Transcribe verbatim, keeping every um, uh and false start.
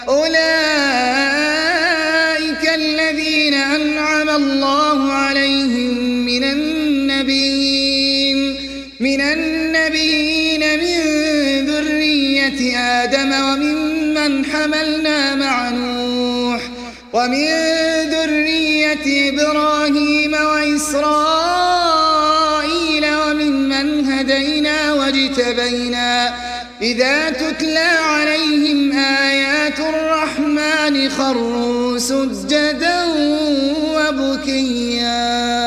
أولئك الذين أنعم الله عليهم من النبيين من النبيين من ذرية آدم وممن حملنا مع نوح ومن ذرية إبراهيم وإسرائيل وممن هدينا واجتبينا إذا تتلى عليهم آيات الرحمن خروا سجدا وبكيا.